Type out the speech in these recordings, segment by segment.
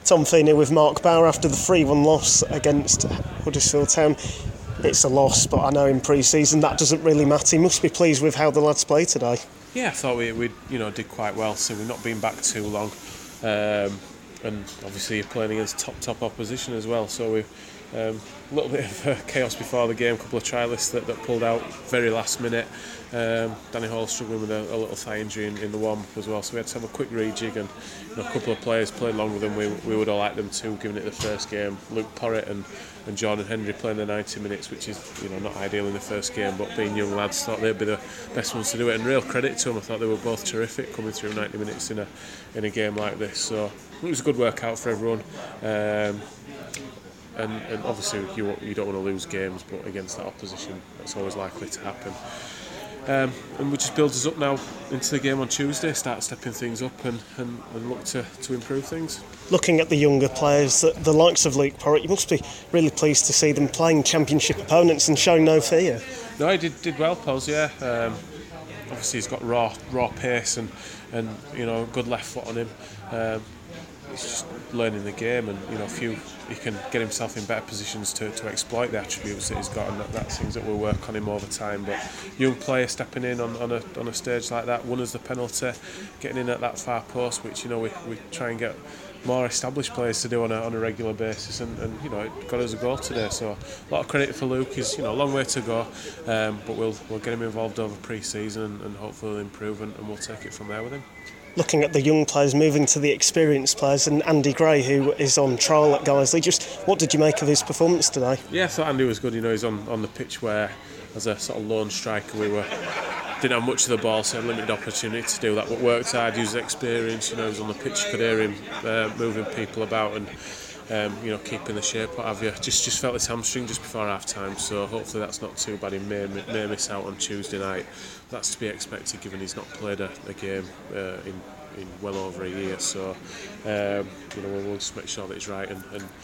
Tom Feeney with Mark Bauer after the 3-1 loss against Huddersfield Town. It's a loss, but I know in pre-season that doesn't really matter. He must be pleased with how the lads played today. Yeah, I thought we did quite well. So we've not been back too long, and obviously you're playing against top opposition as well. So we a little bit of chaos before the game. A couple of trialists that pulled out very last minute. Danny Hall struggling with a little thigh injury in the warm up as well. So we had to have a quick rejig, and a couple of players played longer than we would have liked them to, given it the first game. Luke Porritt and Jordan Henry playing the 90 minutes, which is not ideal in the first game, but being young lads, thought they'd be the best ones to do it, and real credit to them. I thought they were both terrific coming through 90 minutes in a game like this. So it was a good workout for everyone. And obviously you don't want to lose games, but against that opposition that's always likely to happen. And we just build us up now into the game on Tuesday, start stepping things up and look to improve things. Looking at the younger players, the likes of Luke Porritt, you must be really pleased to see them playing championship opponents and showing no fear. No, he did well, Pels, yeah. Obviously he's got raw pace and good left foot on him. He's just learning the game, and he can get himself in better positions to exploit the attributes that he's got, and that's things that we'll work on him over time. But young player stepping in on a stage like that, won us the penalty, getting in at that far post, which we try and get more established players to do on a regular basis, and it got us a goal today. So a lot of credit for Luke. He's a long way to go, but we'll get him involved over pre-season and hopefully he'll improve, and we'll take it from there with him. Looking at the young players, moving to the experienced players, and Andy Gray, who is on trial at Guiseley, just what did you make of his performance today? Yeah, I thought Andy was good. He's on the pitch where, as a sort of lone striker, didn't have much of the ball, so had limited opportunity to do that, but worked hard, used experience. He was on the pitch, you could hear him moving people about and keeping the shape, what have you. Just felt his hamstring just before half time, so hopefully that's not too bad. He may miss out on Tuesday night. That's to be expected, given he's not played a game in well over a year. So we'll just make sure that he's right and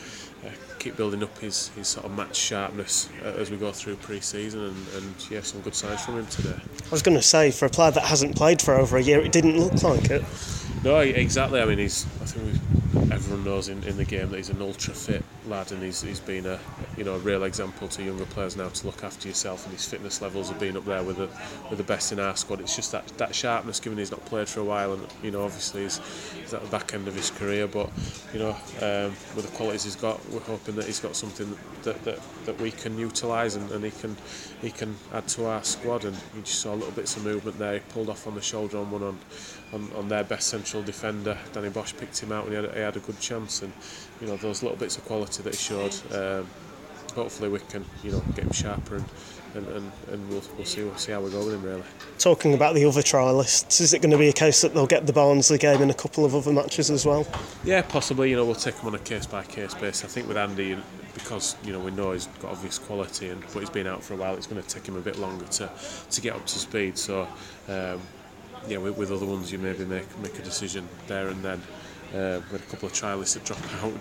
keep building up his sort of match sharpness as we go through pre-season, and some good signs from him today. I was going to say, for a player that hasn't played for over a year, it didn't look like it. No, exactly. I mean, everyone knows in the game that he's an ultra fit lad, and he's been a real example to younger players now to look after yourself, and his fitness levels have been up there with the best in our squad. It's just that sharpness, given he's not played for a while, and obviously he's at the back end of his career, but with the qualities he's got, we're hoping that he's got something that we can utilise, and he can add to our squad. And you just saw little bits of movement there. He pulled off on the shoulder on one on their best central defender. Danny Bosch picked him out, and he had a good chance. And those little bits of quality that he showed, hopefully we can get him sharper, and we'll see how we go with him, really. Talking about the other trialists, is it going to be a case that they'll get the Barnsley game and a couple of other matches as well? Yeah, possibly. We'll take them on a case by case basis. I think with Andy, because we know he's got obvious quality, but he's been out for a while, it's going to take him a bit longer to get up to speed. So with other ones, you maybe make a decision there and then. With a couple of trialists that drop out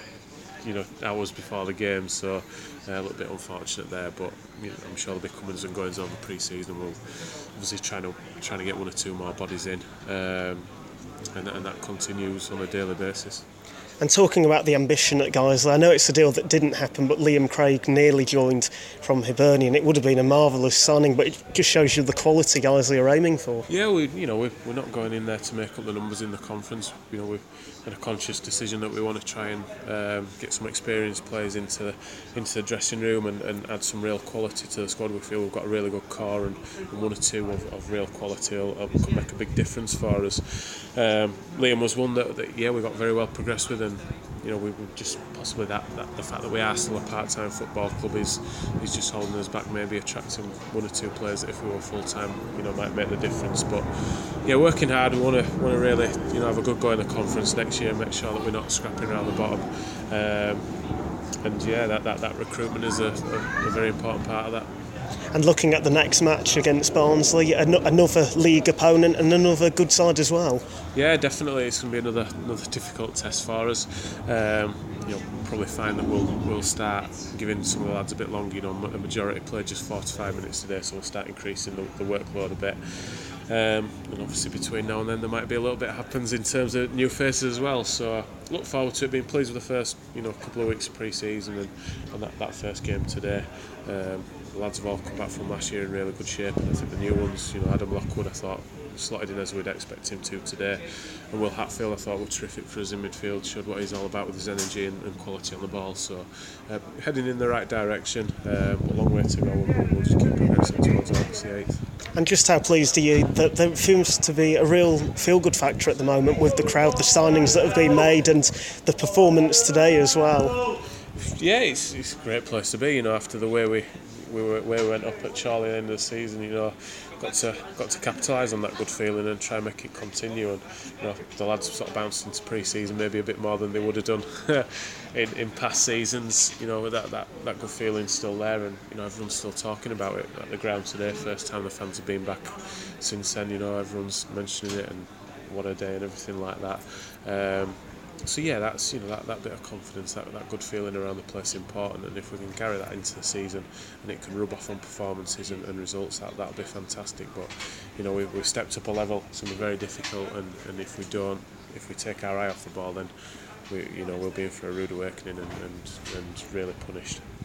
hours before the game, so a little bit unfortunate there, but I'm sure there'll be comings and goings over pre-season. We'll obviously trying to get one or two more bodies in, and that continues on a daily basis. And talking about the ambition at Guiseley, I know it's a deal that didn't happen, but Liam Craig nearly joined from Hibernian. It would have been a marvellous signing, but it just shows you the quality Guiseley are aiming for. Yeah, we're not going in there to make up the numbers in the conference. We've made a conscious decision that we want to try and get some experienced players into the dressing room and add some real quality to the squad. We feel we've got a really good core, and one or two of real quality could make a big difference for us. Liam was one that we got very well progressed with, and we just possibly the fact that we are still a part-time football club is just holding us back, maybe attracting one or two players that if we were full-time might make the difference. But working hard, we want to really have a good go in the conference next year and make sure that we're not scrapping around the bottom, and that recruitment is a very important part of that. And looking at the next match against Barnsley, another league opponent and another good side as well. Yeah, definitely. It's going to be another difficult test for us. You'll probably find that we'll start giving some of the lads a bit longer. A majority played just 45 minutes today, so we'll start increasing the workload a bit. And obviously between now and then there might be a little bit happens in terms of new faces as well. So I look forward to it. Being pleased with the first couple of weeks of pre-season and that first game today. The lads have all come back from last year in really good shape, and I think the new ones, Adam Lockwood, I thought slotted in as we'd expect him to today, and Will Hatfield I thought were terrific for us in midfield, showed what he's all about with his energy and quality on the ball, so heading in the right direction, but a long way to go, and we'll just keep progressing towards August the 8th. And just how pleased are you that there seems to be a real feel-good factor at the moment with the crowd, the signings that have been made and the performance today as well? Yeah, it's a great place to be, after the way we went up at Charlie at the end of the season, got to capitalise on that good feeling and try and make it continue. And the lads sort of bounced into pre-season maybe a bit more than they would have done in past seasons. That good feeling's still there, and everyone's still talking about it at the ground today. First time the fans have been back since then. Everyone's mentioning it and what a day and everything like that. So yeah, that's that bit of confidence, that good feeling around the place is important, and if we can carry that into the season and it can rub off on performances and results, that'll be fantastic. But we've stepped up a level. It's going to be very difficult, and if we take our eye off the ball, then we'll be in for a rude awakening and really punished.